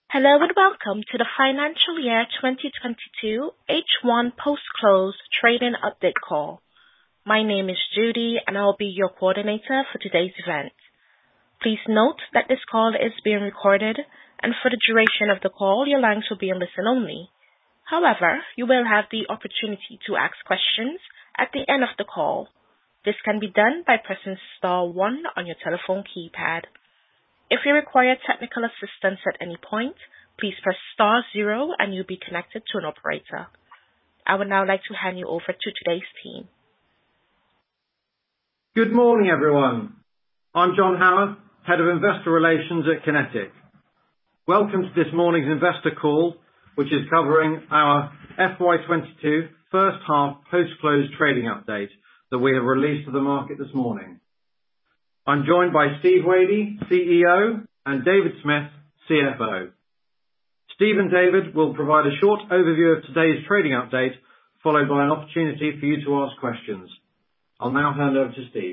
Hello and welcome to the financial year 2022 H1 post-close trading update call. My name is Judy and I'll be your coordinator for today's event. Please note that this call is being recorded and for the duration of the call your lines will be on listen only. However, you will have the opportunity to ask questions at the end of the call. This can be done by pressing star 1 on your telephone keypad. If you require technical assistance at any point, please press star 0 and you'll be connected to an operator. I would now like to hand you over to today's team. Good morning, everyone. I'm John Haller, Head of Investor Relations at QinetiQ. Welcome to this morning's investor call, which is covering our FY22 first half post-close trading update that we have released to the market this morning. I'm joined by Steve Wadey, CEO, and David Smith, CFO. Steve and David will provide a short overview of today's trading update, followed by an opportunity for you to ask questions. I'll now hand over to Steve.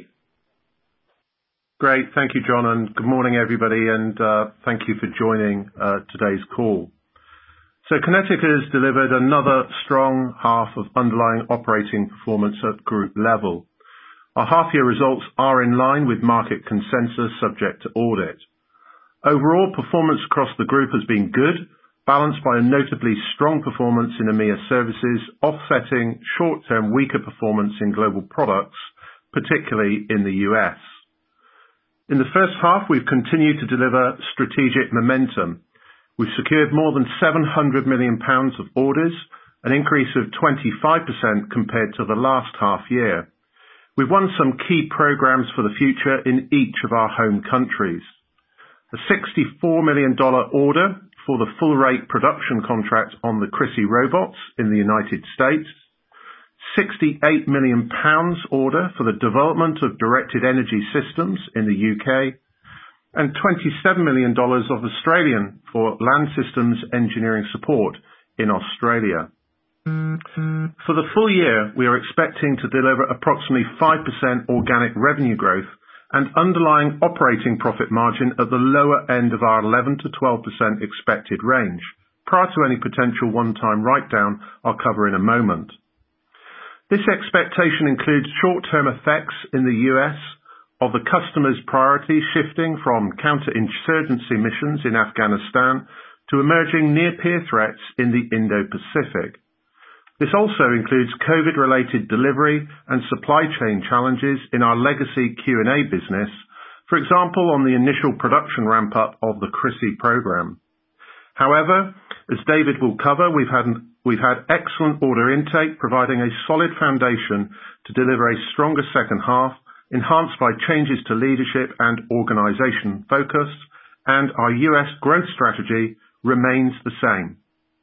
Great. Thank you, John, and good morning, everybody, and thank you for joining today's call. So QinetiQ has delivered another strong half of underlying operating performance at group level. Our half-year results are in line with market consensus subject to audit. Overall performance across the group has been good, balanced by a notably strong performance in EMEA services, offsetting short-term weaker performance in global products, particularly in the US. In the first half, we've continued to deliver strategic momentum. We've secured more than £700 million of orders, an increase of 25% compared to the last half year. We've won some key programs for the future in each of our home countries. A $64 million order for the full rate production contract on the CRS-I robots in the United States, £68 million order for the development of directed energy systems in the UK, and $27 million of Australian for land systems engineering support in Australia. For the full year, we are expecting to deliver approximately 5% organic revenue growth and underlying operating profit margin at the lower end of our 11 to 12% expected range, prior to any potential one-time write-down I'll cover in a moment. This expectation includes short-term effects in the US of the customer's priorities shifting from counter-insurgency missions in Afghanistan to emerging near-peer threats in the Indo-Pacific. This also includes COVID-related delivery and supply chain challenges in our legacy Q&A business, for example, on the initial production ramp-up of the CRS-I program. However, as David will cover, we've had excellent order intake, providing a solid foundation to deliver a stronger second half, enhanced by changes to leadership and organisation focus, and our US growth strategy remains the same.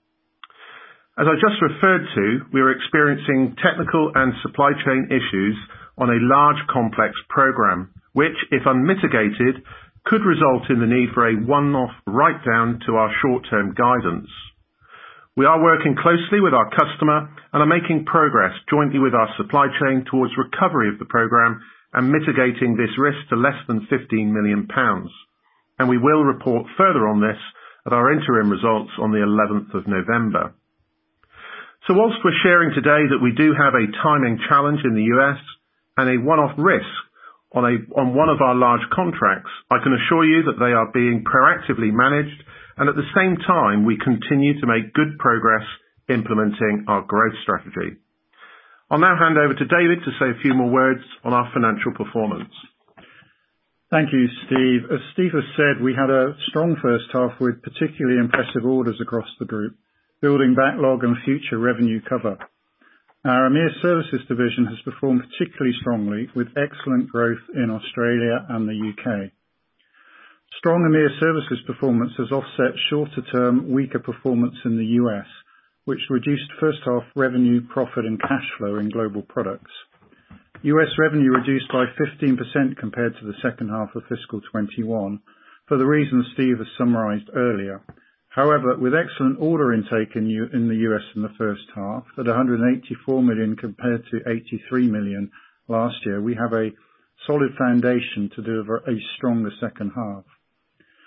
As I just referred to, we are experiencing technical and supply chain issues on a large complex program, which, if unmitigated, could result in the need for a one-off write-down to our short-term guidance. We are working closely with our customer and are making progress jointly with our supply chain towards recovery of the program and mitigating this risk to less than £15 million. And we will report further on this at our interim results on the 11th of November. So whilst we're sharing today that we do have a timing challenge in the US and a one-off risk on one of our large contracts, I can assure you that they are being proactively managed, and at the same time we continue to make good progress implementing our growth strategy. I'll now hand over to David to say a few more words on our financial performance. Thank you, Steve. As Steve has said, we had a strong first half with particularly impressive orders across the group, building backlog and future revenue cover. Our EMEA Services division has performed particularly strongly with excellent growth in Australia and the UK. Strong EMEA Services performance has offset shorter-term weaker performance in the US, which reduced first half revenue, profit and cash flow in global products. US revenue reduced by 15% compared to the second half of fiscal 21 for the reasons Steve has summarised earlier. However, with excellent order intake in the US in the first half, at $184 million compared to $83 million last year, we have a solid foundation to deliver a stronger second half.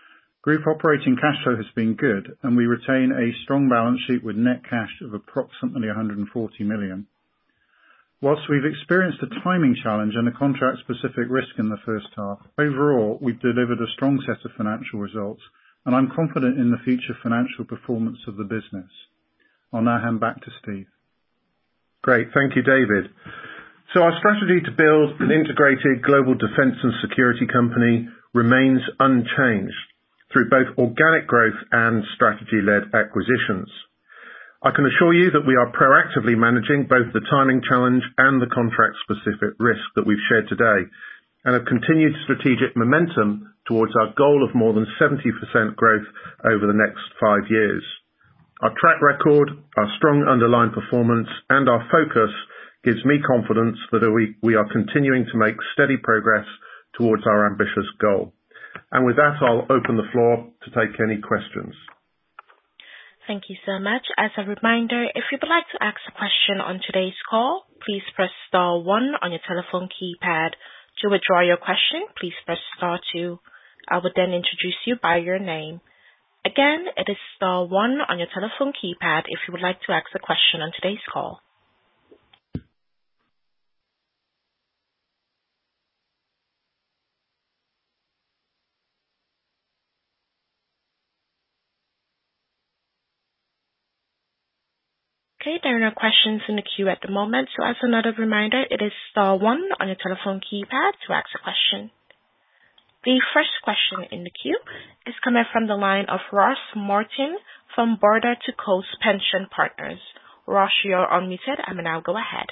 Group operating cash flow has been good, and we retain a strong balance sheet with net cash of approximately 140 million. Whilst we've experienced a timing challenge and a contract-specific risk in the first half, overall, we've delivered a strong set of financial results, and I'm confident in the future financial performance of the business. I'll now hand back to Steve. Great. Thank you, David. So our strategy to build an integrated global defence and security company remains unchanged through both organic growth and strategy-led acquisitions. I can assure you that we are proactively managing both the timing challenge and the contract-specific risk that we've shared today, and have continued strategic momentum towards our goal of more than 70% growth over the next 5 years. Our track record, our strong underlying performance, and our focus gives me confidence that we are continuing to make steady progress towards our ambitious goal. And with that, I'll open the floor to take any questions. Thank you so much. As a reminder, if you would like to ask a question on today's call, please press star 1 on your telephone keypad. To withdraw your question, please press star 2. I will then introduce you by your name. Again, it is star 1 on your telephone keypad if you would like to ask a question on today's call. Okay, there are no questions in the queue at the moment, so as another reminder, it is star 1 on your telephone keypad to ask a question. The first question in the queue is coming from the line of Ross Martin from Border to Coast Pension Partners. Ross, you're unmuted, and now go ahead.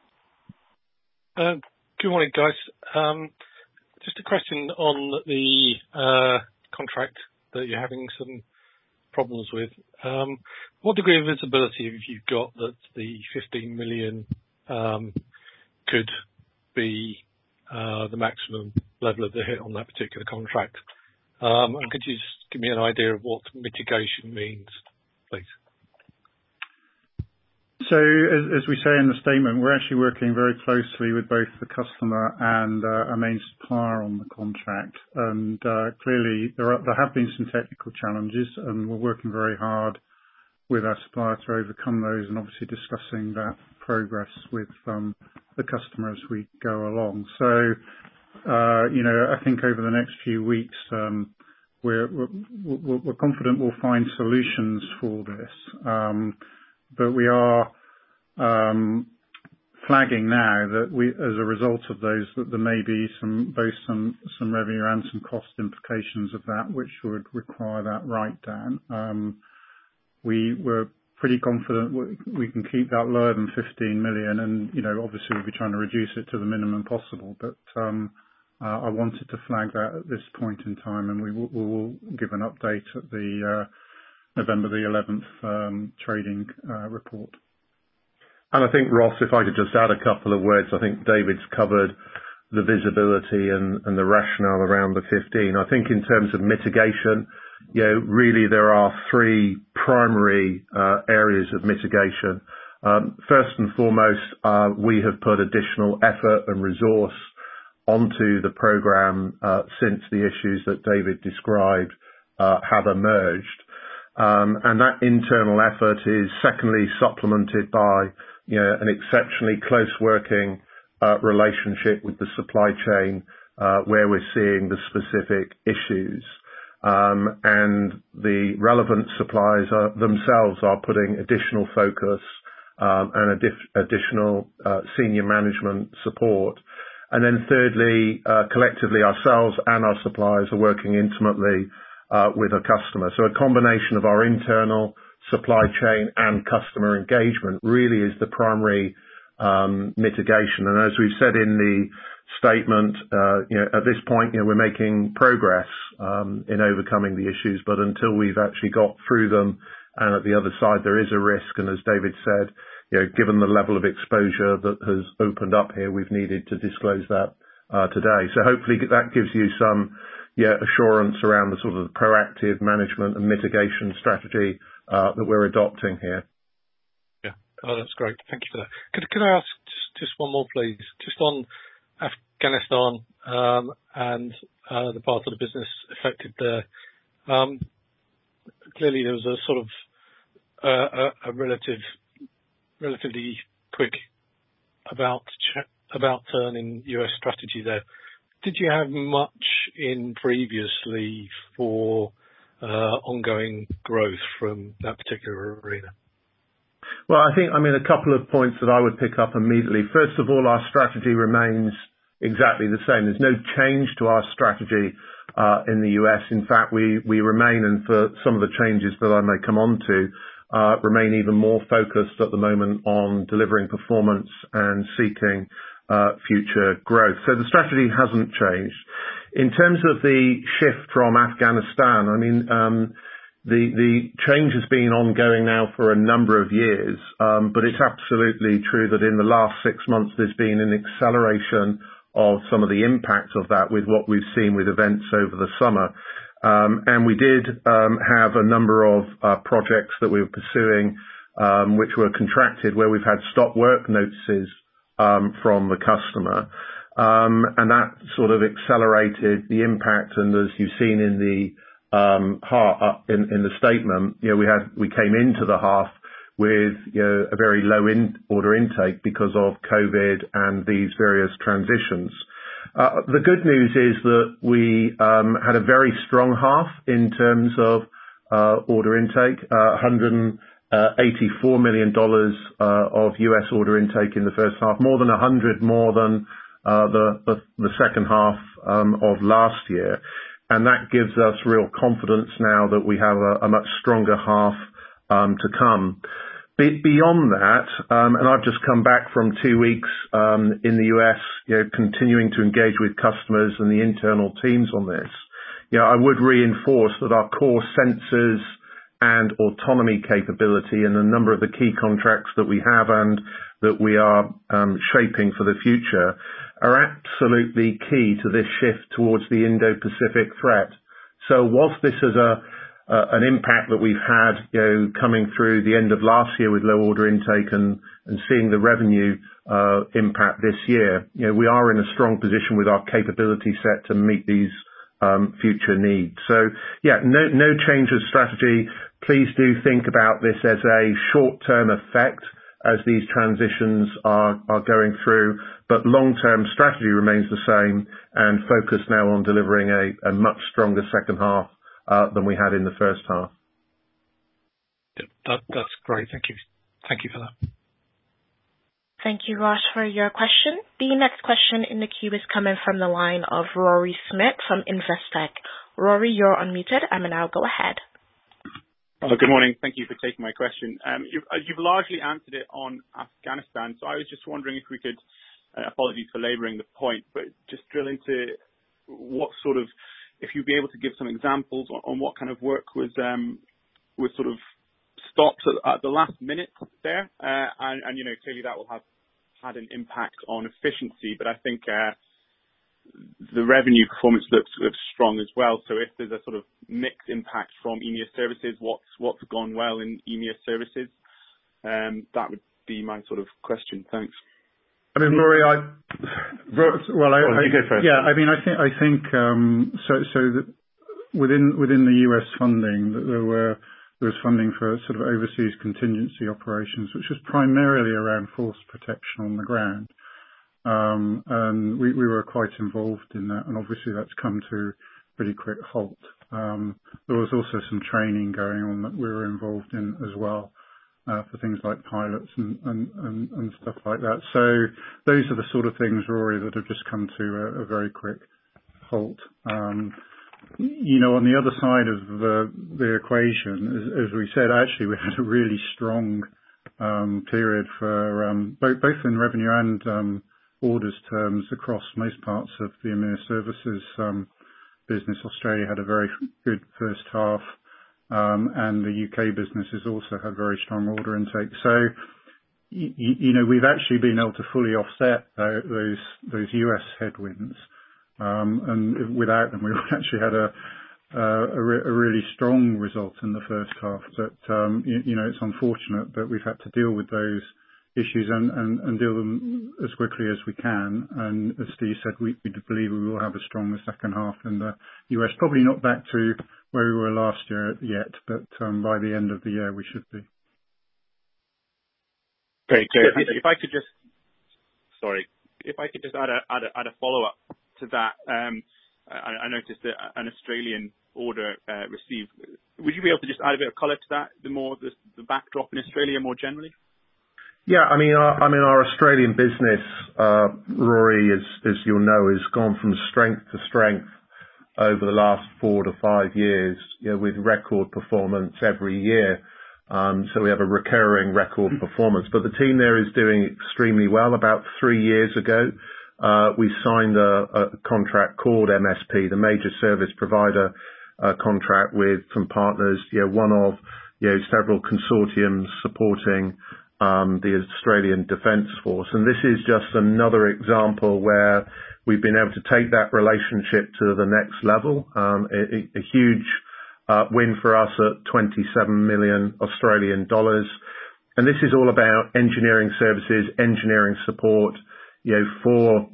Good morning, guys. Just a question on the contract that you're having some problems with. What degree of visibility have you got that the 15 million could be the maximum level of the hit on that particular contract? And could you just give me an idea of what mitigation means, please? So, as we say in the statement, we're actually working very closely with both the customer and our main supplier on the contract. And clearly, there have been some technical challenges, and we're working very hard with our supplier to overcome those, and obviously discussing that progress with the customer as we go along. So, I think over the next few weeks, we're confident we'll find solutions for this. But we are flagging now that as a result of those, that there may be both some revenue and some cost implications of that, which would require that write-down. We're pretty confident we can keep that lower than 15 million, and obviously we'll be trying to reduce it to the minimum possible. But I wanted to flag that at this point in time, and we will give an update at the November the 11th trading report. And I think, Ross, if I could just add a couple of words, I think David's covered the visibility and the rationale around the 15. I think in terms of mitigation, really there are 3 primary areas of mitigation. First and foremost, we have put additional effort and resource onto the program since the issues that David described have emerged. And that internal effort is secondly supplemented by an exceptionally close working relationship with the supply chain where we're seeing the specific issues. And the relevant suppliers themselves are putting additional focus and additional senior management support. And then thirdly, collectively ourselves and our suppliers are working intimately with a customer. So a combination of our internal supply chain and customer engagement really is the primary mitigation. And as we've said in the statement, at this point, we're making progress in overcoming the issues, but until we've actually got through them and at the other side there is a risk. And as David said, given the level of exposure that has opened up here, we've needed to disclose that today. So hopefully that gives you some assurance around the sort of proactive management and mitigation strategy that we're adopting here. Yeah, that's great. Thank you for that. Could I ask just one more, please? Just on Afghanistan and the part of the business affected there. Clearly, there was a sort of a relatively quick about turn in US strategy there. Did you have much in previously for ongoing growth from that particular arena? Well, a couple of points that I would pick up immediately. First of all, our strategy remains exactly the same. There's no change to our strategy in the US. In fact, we remain, and for some of the changes that I may come on to, remain even more focused at the moment on delivering performance and seeking future growth. So the strategy hasn't changed. In terms of the shift from Afghanistan, the change has been ongoing now for a number of years, but it's absolutely true that in the last 6 months there's been an acceleration of some of the impact of that with what we've seen with events over the summer. And we did have a number of projects that we were pursuing which were contracted where we've had stop work notices from the customer. And that sort of accelerated the impact, and as you've seen in the in the statement, we came into the half with a very low order intake because of COVID and these various transitions. The good news is that we had a very strong half in terms of order intake, $184 million of US order intake in the first half, more than 100 more than the second half of last year. And that gives us real confidence now that we have a much stronger half to come. Beyond that, and I've just come back from 2 weeks in the US, continuing to engage with customers and the internal teams on this. I would reinforce that our core sensors and autonomy capability and a number of the key contracts that we have and that we are shaping for the future are absolutely key to this shift towards the Indo-Pacific threat. So whilst this is an impact that we've had, coming through the end of last year with low order intake and seeing the revenue impact this year, we are in a strong position with our capability set to meet these future needs. So no change of strategy. Please do think about this as a short-term effect as these transitions are going through, but long-term strategy remains the same and focus now on delivering a much stronger second half than we had in the first half. Yeah, that's great. Thank you. Thank you for that. Thank you, Ross, for your question. The next question in the queue is coming from the line of Rory Smith from Investec. Rory, you're unmuted, and now go ahead. Good morning. Thank you for taking my question. You've largely answered it on Afghanistan, so I was just wondering if we could, apologies for labouring the point, but just drill into what sort of, if you'd be able to give some examples on what kind of work was sort of stopped at the last minute there, and clearly that will have had an impact on efficiency, but I think the revenue performance looks strong as well. So if there's a sort of mixed impact from EMEA services, what's gone well in EMEA services? That would be my sort of question. Thanks. Rory, you go first. Yeah, I think so that within the US funding, there was funding for sort of overseas contingency operations, which was primarily around force protection on the ground. And we were quite involved in that, and obviously that's come to a pretty quick halt. There was also some training going on that we were involved in as well, for things like pilots and stuff like that. So those are the sort of things, Rory, that have just come to a very quick halt. On the other side of the equation, as we said, actually we had a really strong period for both in revenue and orders terms across most parts of the EMEA services business. Australia had a very good first half, and the UK businesses also had very strong order intake. So, we've actually been able to fully offset those US headwinds, and without them, we actually had a really strong result in the first half. But it's unfortunate that we've had to deal with those issues and deal them as quickly as we can. And as Steve said, we believe we will have a stronger second half in the US. Probably not back to where we were last year yet, but by the end of the year we should be. Very clear. If I could just add a follow-up to that. I noticed that an Australian order received. Would you be able to just add a bit of colour to that? The backdrop in Australia more generally. Yeah, our Australian business, Rory, as you'll know, has gone from strength to strength over the last 4 to 5 years, with record performance every year. So we have a recurring record performance. But the team there is doing extremely well. About 3 years ago, we signed a contract called MSP, the Major Service Provider contract, with some partners. One of several consortiums supporting the Australian Defence Force. And this is just another example where we've been able to take that relationship to the next level. A huge win for us at 27 million Australian dollars. And this is all about engineering services, engineering support, for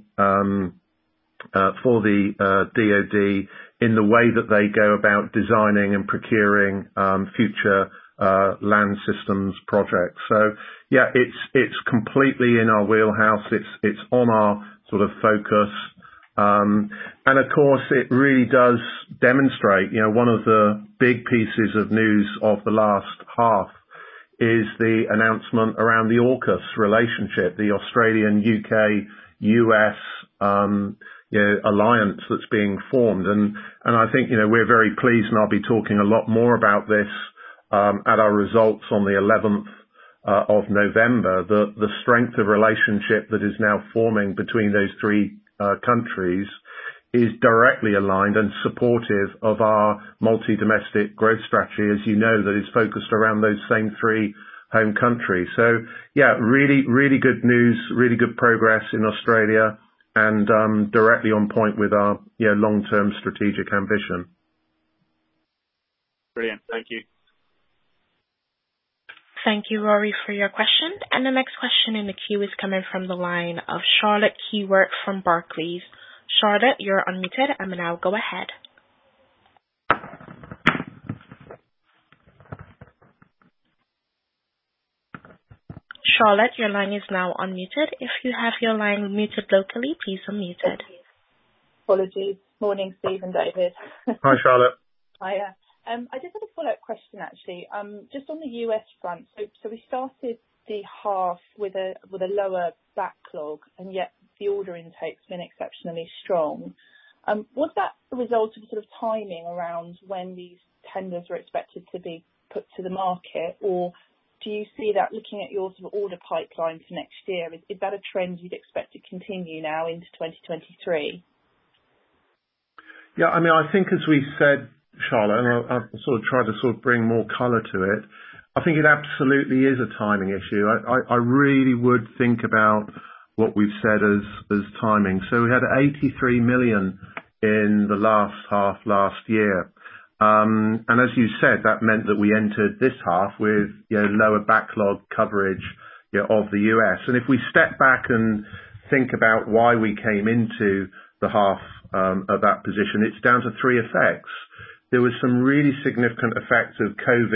the DoD in the way that they go about designing and procuring future land systems projects. So yeah, it's completely in our wheelhouse. It's on our sort of focus. And of course, it really does demonstrate, one of the big pieces of news of the last half is the announcement around the AUKUS relationship, the Australian, UK, US, alliance that's being formed. And I think, we're very pleased, and I'll be talking a lot more about this at our results on the 11th of November, the strength of relationship that is now forming between those three countries is directly aligned and supportive of our multi-domestic growth strategy, as you know, that is focused around those same three home countries. So yeah, really, really good news, really good progress in Australia, and directly on point with our long-term strategic ambition. Brilliant. Thank you. Thank you, Rory, for your question. And the next question in the queue is coming from the line of Charlotte Keyworth from Barclays. Charlotte, you're unmuted, and now go ahead. Charlotte, your line is now unmuted. If you have your line muted locally, please unmute it. Apologies. Morning, Steve and David. Hi, Charlotte. Hiya. I just had a follow-up question, actually. Just on the US front. So we started the half with a lower backlog, and yet the order intake's been exceptionally strong. Was that a result of sort of timing around when these tenders were expected to be put to the market, or do you see that, looking at your sort of order pipeline for next year, is that a trend you'd expect to continue now into 2023? Yeah, I think as we said, Charlotte, and I'll sort of try to bring more colour to it, I think it absolutely is a timing issue. I really would think about what we've said as timing. So we had 83 million in the last half last year. And as you said, that meant that we entered this half with lower backlog coverage of the US. And if we step back and think about why we came into the half of that position, it's down to three effects. There was some really significant effects of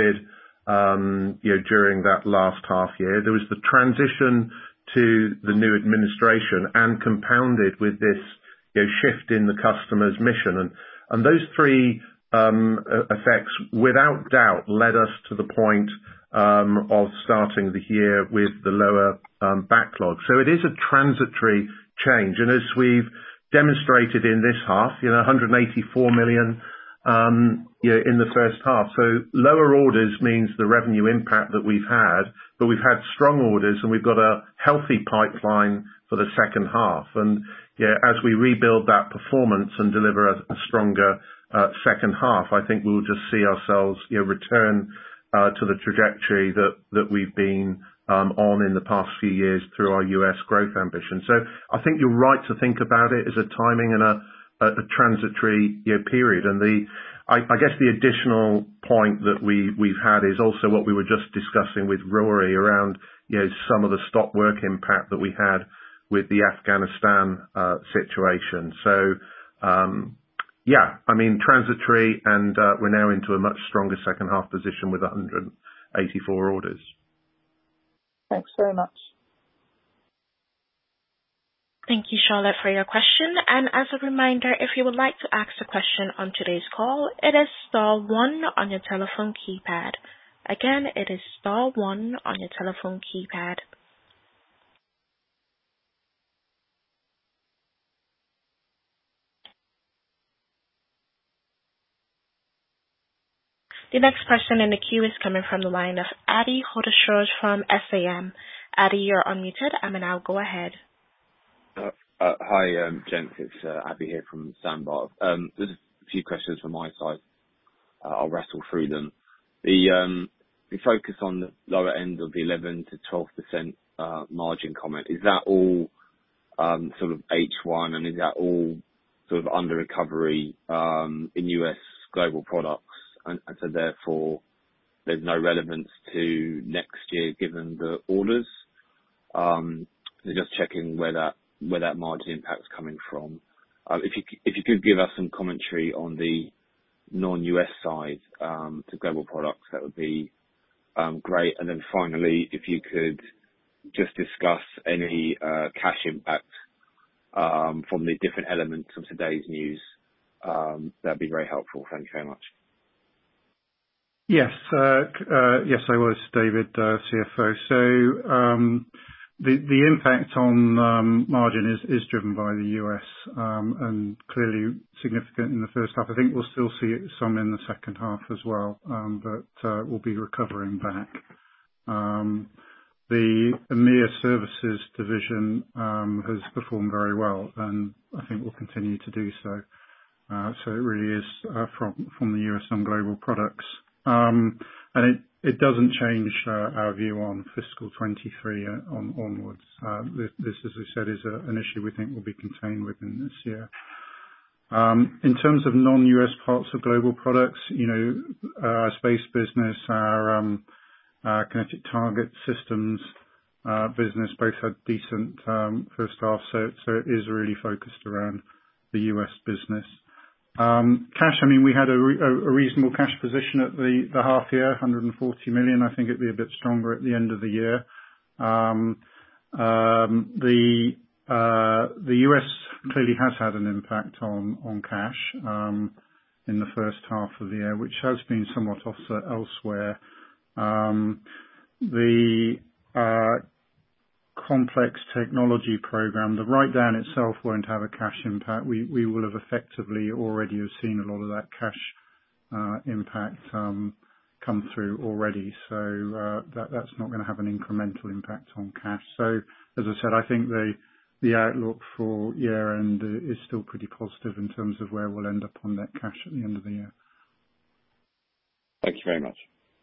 COVID during that last half year. There was the transition to the new administration, and compounded with this shift in the customer's mission. And those three effects, without doubt, led us to the point of starting the year with the lower backlog. So it is a transitory change. And as we've demonstrated in this half, 184 million in the first half. So lower orders means the revenue impact that we've had, but we've had strong orders, and we've got a healthy pipeline for the second half. And as we rebuild that performance and deliver a stronger second half, I think we'll just see ourselves return to the trajectory that we've been on in the past few years through our US growth ambition. So I think you're right to think about it as a timing and a transitory period. And I guess the additional point that we've had is also what we were just discussing with Rory around some of the stop work impact that we had with the Afghanistan situation. So, transitory, and we're now into a much stronger second half position with 184 orders. Thanks very much. Thank you, Charlotte, for your question. And as a reminder, if you would like to ask a question on today's call, it is star 1 on your telephone keypad. Again, it is star 1 on your telephone keypad. The next person in the queue is coming from the line of Adi Hodeshur from SAM. Adi, you're unmuted. Now go ahead. Hi, gents. It's Adi here from Sandbar. There's a few questions from my side. I'll rattle through them. The focus on the lower end of the 11 to 12% margin comment, is that all sort of H1, and is that all sort of under recovery in US global products? And so therefore there's no relevance to next year given the orders. So just checking where that margin impact's coming from. If you could give us some commentary on the non-US side to global products, that would be great. And then finally, if you could just discuss any cash impact from the different elements of today's news, that'd be very helpful. Thank you very much. Yes, I was David, CFO. So the impact on margin is driven by the US and clearly significant in the first half. I think we'll still see some in the second half as well, but we'll be recovering back. The EMEA Services division has performed very well, and I think will continue to do so. So it really is from the US on global products. And it doesn't change our view on fiscal 23 onwards. This, as I said, is an issue we think will be contained within this year. In terms of non-US parts of global products, our space business, our kinetic target systems business both had decent first half, so it is really focused around the US business. Cash, we had a reasonable cash position at the half year, 140 million. I think it'd be a bit stronger at the end of the year. The US clearly has had an impact on cash in the first half of the year, which has been somewhat offset elsewhere. The complex technology program, the write-down itself won't have a cash impact. We will have effectively already have seen a lot of that cash impact come through already. So that's not going to have an incremental impact on cash. So as I said, I think the outlook for year end is still pretty positive in terms of where we'll end up on net cash at the end of the year. Thank you very much.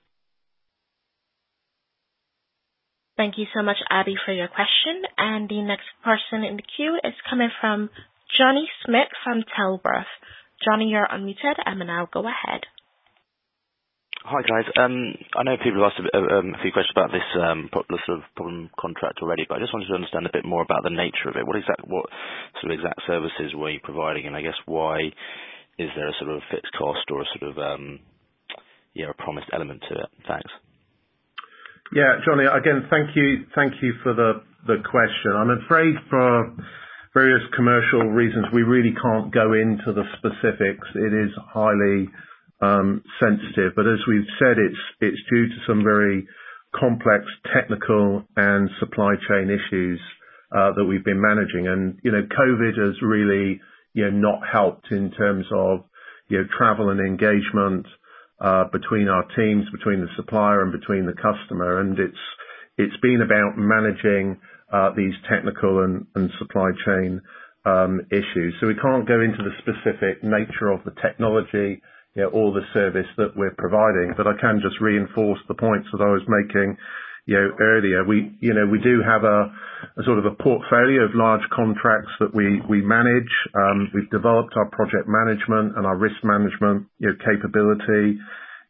Thank you so much, Abby, for your question. And the next person in the queue is coming from Johnny Smith from Telworth. Johnny, you're unmuted, and now go ahead. Hi, guys. I know people have asked a few questions about this sort of problem contract already, but I just wanted to understand a bit more about the nature of it. What sort of exact services were you providing, and I guess why is there a sort of fixed cost or a sort of a promised element to it? Thanks. Yeah, Johnny, again, thank you for the question. I'm afraid for various commercial reasons, we really can't go into the specifics. It is highly sensitive, but as we've said, it's due to some very complex technical and supply chain issues that we've been managing. And, COVID has really, not helped in terms of, travel and engagement between our teams, between the supplier and between the customer. And it's been about managing these technical and supply chain issues. So we can't go into the specific nature of the technology, or the service that we're providing, but I can just reinforce the points that I was making, earlier. We do have a sort of a portfolio of large contracts that we manage. We've developed our project management and our risk management, capability.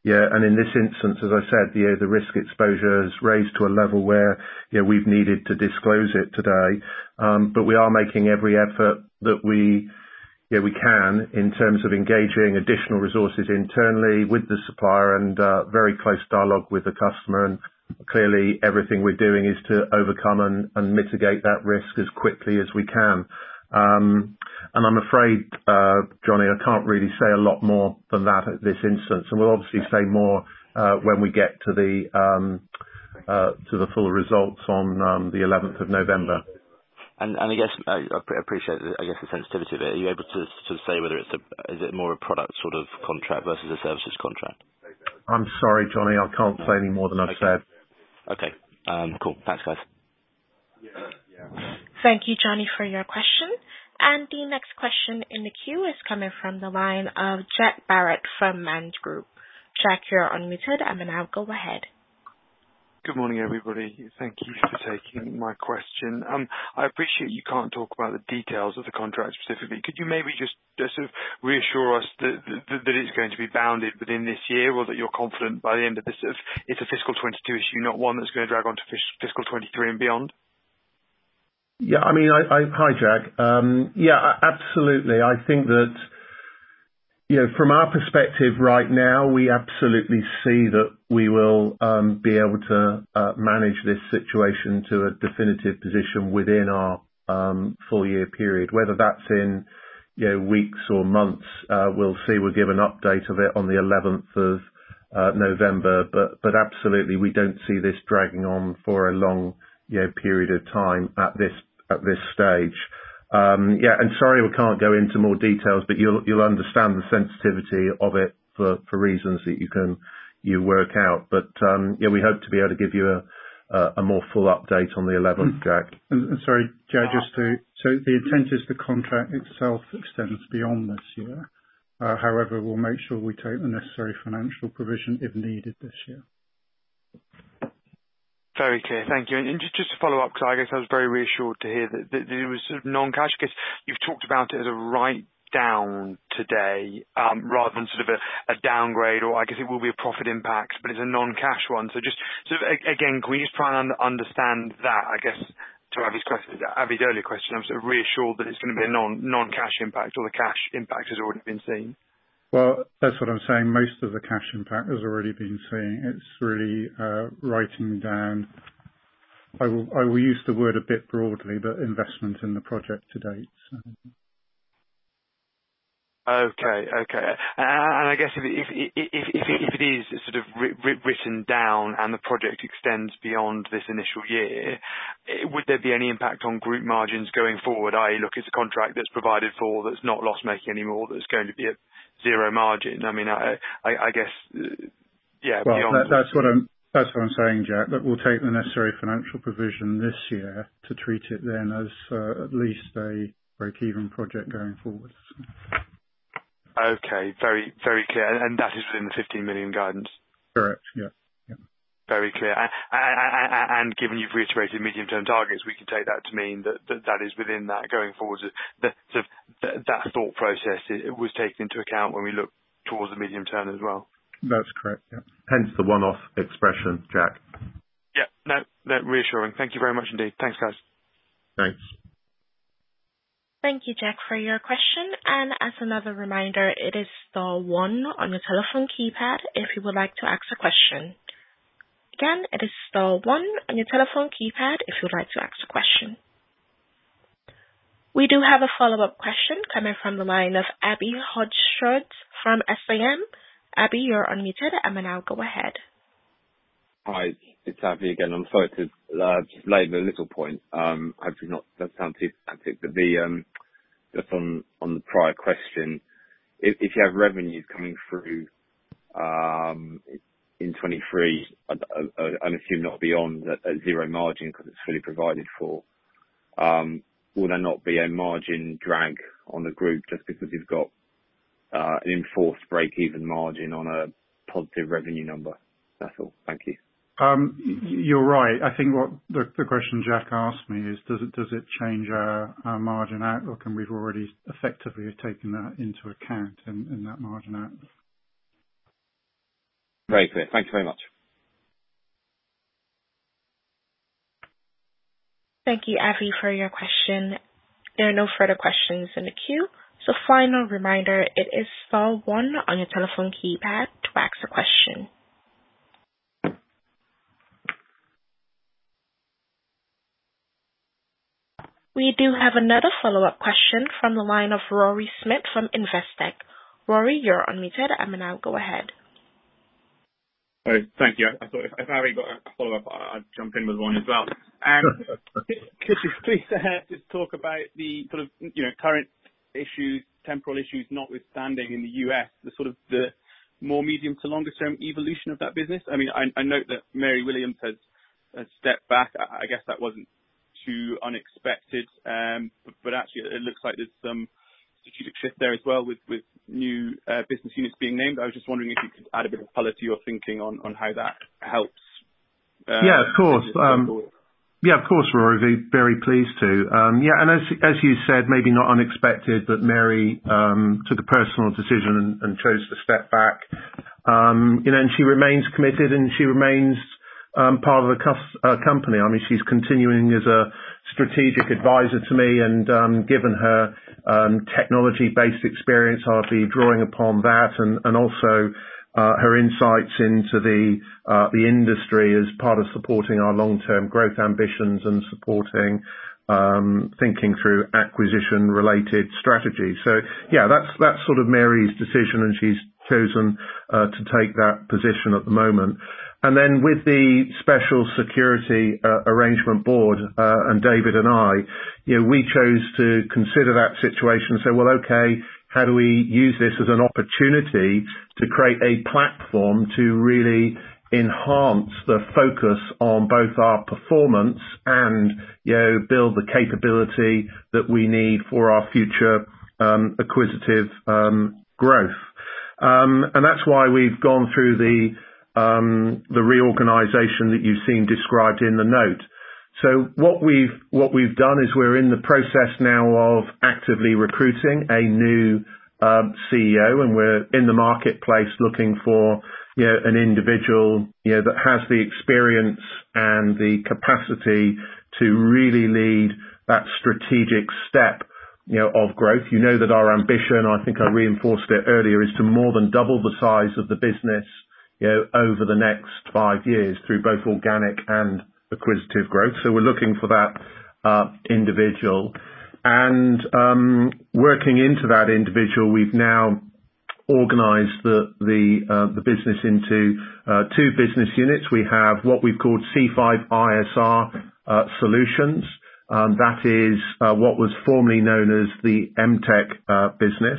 and in this instance, as I said, the risk exposure is raised to a level where we've needed to disclose it today. But we are making every effort that we can in terms of engaging additional resources internally with the supplier and very close dialogue with the customer. And clearly, everything we're doing is to overcome and mitigate that risk as quickly as we can. And I'm afraid, Johnny, I can't really say a lot more than that at this instance. And we'll obviously say more when we get to the full results on the 11th of November. And I guess I appreciate the sensitivity of it. Are you able to sort of say whether is it more a product sort of contract versus a services contract? I'm sorry, Johnny, I can't say any more than I've said. Okay. Cool. Thanks, guys. Thank you, Johnny, for your question. And the next question in the queue is coming from the line of Jack Barrett from Man Group. Jack, you're unmuted, and now go ahead. Good morning, everybody. Thank you for taking my question. I appreciate you can't talk about the details of the contract specifically. Could you maybe just sort of reassure us that it's going to be bounded within this year, or that you're confident by the end of this, it's a fiscal 22 issue, not one that's going to drag on to fiscal 23 and beyond? Yeah, I mean, hi, Jack. Absolutely. I think that, from our perspective right now, we absolutely see that we will be able to manage this situation to a definitive position within our full year period. Whether that's in weeks or months, we'll see. We'll give an update of it on the 11th of November. But absolutely, we don't see this dragging on for a long period of time at this stage. And sorry we can't go into more details, but you'll understand the sensitivity of it for reasons that you work out. But we hope to be able to give you a more full update on the 11th, Jack. Sorry, Jack, so the intent is the contract itself extends beyond this year. However, we'll make sure we take the necessary financial provision if needed this year. Very clear. Thank you. And just to follow up, because I guess I was very reassured to hear that it was sort of non-cash. I guess you've talked about it as a write-down today, rather than sort of a downgrade, or I guess it will be a profit impact, but it's a non-cash one. So just sort of, again, can we just try and understand that? I guess to Avi's earlier question, I'm sort of reassured that it's going to be a non-cash impact, or the cash impact has already been seen. Well, that's what I'm saying. Most of the cash impact has already been seen. It's really writing down, I will use the word a bit broadly, but investment in the project to date. So. Okay. And I guess if it is sort of written down and the project extends beyond this initial year, would there be any impact on group margins going forward? I.e., look, it's a contract that's provided for, that's not loss-making anymore, that's going to be at zero margin. I mean, I guess, Well, beyond. That's what I'm saying, Jack. That we'll take the necessary financial provision this year to treat it then as at least a break-even project going forward. Okay, very, very clear. And that is within the 15 million guidance? Correct, yeah. Very clear. And given you've reiterated medium-term targets, we can take that to mean that is within that going forward. That thought process was taken into account when we look towards the medium term as well. That's correct, yeah. Hence the one-off expression, Jack. Yeah, no, reassuring. Thank you very much indeed. Thanks, guys. Thanks. Thank you, Jack, for your question. And as another reminder, it is star 1 on your telephone keypad if you would like to ask a question. Again, it is star 1 on your telephone keypad if you would like to ask a question. We do have a follow-up question coming from the line of Abby Hodgson from SAM. Abby, you're unmuted, and now go ahead. Hi, it's Abby again. I'm sorry to just labour a little point. Hopefully not doesn't sound too pedantic, but just on the prior question, if you have revenues coming through in 23, I assume not beyond at zero margin because it's fully provided for, will there not be a margin drag on the group just because you've got an enforced break-even margin on a positive revenue number? That's all. Thank you. You're right. I think what the question Jack asked me is, does it change our margin outlook? And we've already effectively taken that into account in that margin outlook. Very clear. Thank you very much. Thank you, Avi, for your question. There are no further questions in the queue. So final reminder, it is star 1 on your telephone keypad to ask a question. We do have another follow-up question from the line of Rory Smith from Investec. Rory, you're unmuted. Now go ahead. Oh, thank you. I thought if Harry got a follow-up, I'd jump in with one as well. Could you please just talk about the sort of current issues, temporal issues notwithstanding in the US, the more medium to longer term evolution of that business? I mean, I note that Mary Williams has stepped back. I guess that wasn't too unexpected, but actually it looks like there's some strategic shift there as well with new business units being named. I was just wondering if you could add a bit of colour to your thinking on how that helps. Yeah, of course. Yeah, of course, Rory. Very pleased to. Yeah, and as you said, maybe not unexpected, but Mary took a personal decision and chose to step back. And she remains committed and she remains part of the company. I mean, she's continuing as a strategic advisor to me, and given her technology-based experience, I'll be drawing upon that, and also her insights into the industry as part of supporting our long-term growth ambitions and supporting thinking through acquisition-related strategies. So, yeah, that's sort of Mary's decision, and she's chosen to take that position at the moment. And then with the Special Security Arrangement Board and David and I, we chose to consider that situation and say, well, okay, how do we use this as an opportunity to create a platform to really enhance the focus on both our performance and build the capability that we need for our future acquisitive growth. And that's why we've gone through the reorganisation that you've seen described in the note. So what we've done is we're in the process now of actively recruiting a new CEO, and we're in the marketplace looking for an individual that has the experience and the capacity to really lead that strategic step of growth. You know that our ambition, I think I reinforced it earlier, is to more than double the size of the business over the next 5 years through both organic and acquisitive growth. So we're looking for that individual. And working into that individual, we've now organised the business into two business units. We have what we've called C5ISR Solutions. That is what was formerly known as the MTech business.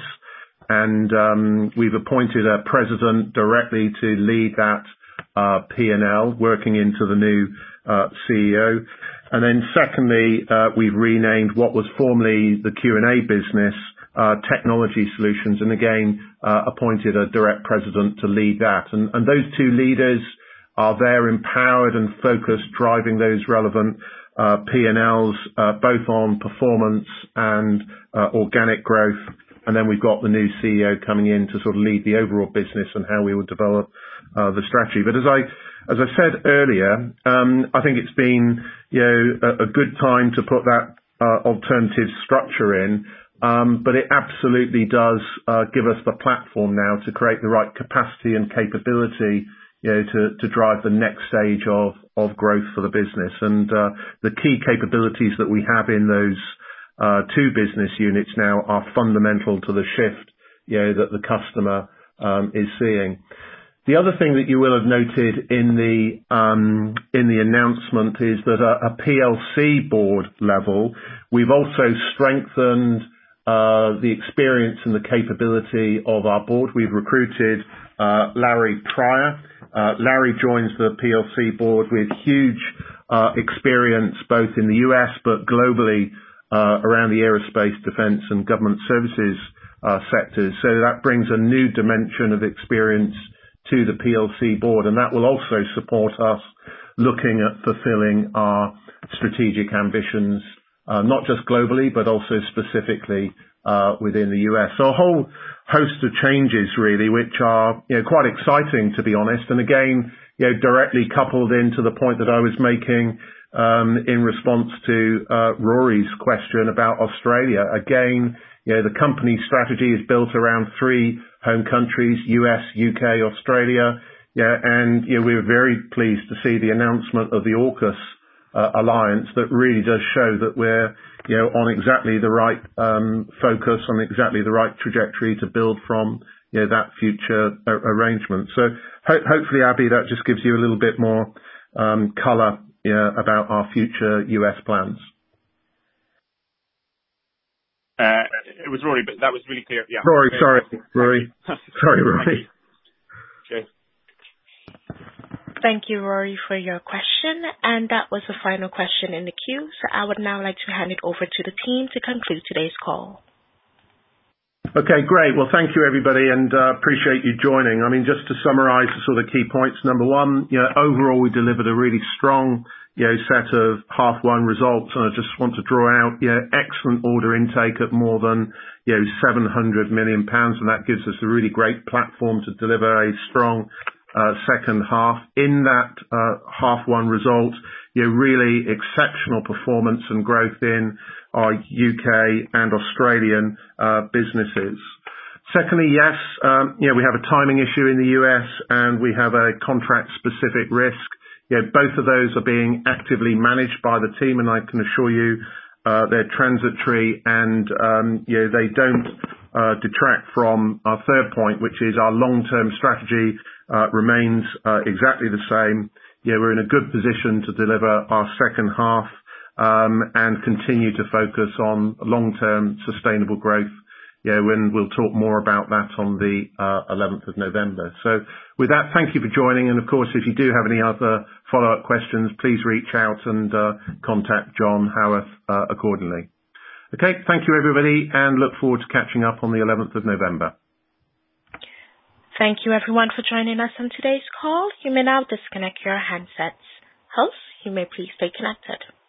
And we've appointed a president directly to lead that P&L, working into the new CEO. And then secondly, we've renamed what was formerly the Q&A business, Technology Solutions, and again, appointed a direct president to lead that. And those two leaders are there empowered and focused, driving those relevant P&Ls, both on performance and organic growth. And then we've got the new CEO coming in to sort of lead the overall business and how we would develop the strategy. But as I said earlier, I think it's been a good time to put that alternative structure in. But it absolutely does give us the platform now to create the right capacity and capability to drive the next stage of growth for the business. And the key capabilities that we have in those two business units now are fundamental to the shift that the customer is seeing. The other thing that you will have noted in the announcement is that a PLC board level, we've also strengthened the experience and the capability of our board. We've recruited Larry Pryor. Larry joins the PLC board with huge experience both in the US but globally around the aerospace, defence and government services sectors. So that brings a new dimension of experience to the PLC board, and that will also support us looking at fulfilling our strategic ambitions, not just globally, but also specifically within the US. So a whole host of changes really, which are, quite exciting, to be honest. And again, directly coupled into the point that I was making in response to Rory's question about Australia. Again, the company strategy is built around 3 home countries: US, UK, Australia. And we were very pleased to see the announcement of the AUKUS alliance that really does show that we're on exactly the right focus, on exactly the right trajectory to build from that future arrangement. So hopefully, Abby, that just gives you a little bit more colour about our future US plans. It was Rory, but that was really clear. Yeah. Rory. Sorry, Rory. Okay. Thank you, Rory, for your question. And that was the final question in the queue. So I would now like to hand it over to the team to conclude today's call. Okay, great. Well, thank you, everybody, and appreciate you joining. I mean, just to summarise the sort of key points. Number one, overall, we delivered a really strong, set of half-one results, and I just want to draw out, excellent order intake at more than, £700 million, and that gives us a really great platform to deliver a strong second half. In that half-one result, really exceptional performance and growth in our UK and Australian businesses. Secondly, yes, we have a timing issue in the US and we have a contract-specific risk. Both of those are being actively managed by the team, and I can assure you they're transitory and they don't detract from our third point, which is our long-term strategy remains exactly the same. We're in a good position to deliver our second half and continue to focus on long-term sustainable growth. When we'll talk more about that on the 11th of November. So with that, thank you for joining. And of course, if you do have any other follow-up questions, please reach out and contact John Howarth accordingly. Okay, thank you everybody, and look forward to catching up on the 11th of November. Thank you everyone for joining us on today's call. You may now disconnect your handsets. Hosts, you may please stay connected.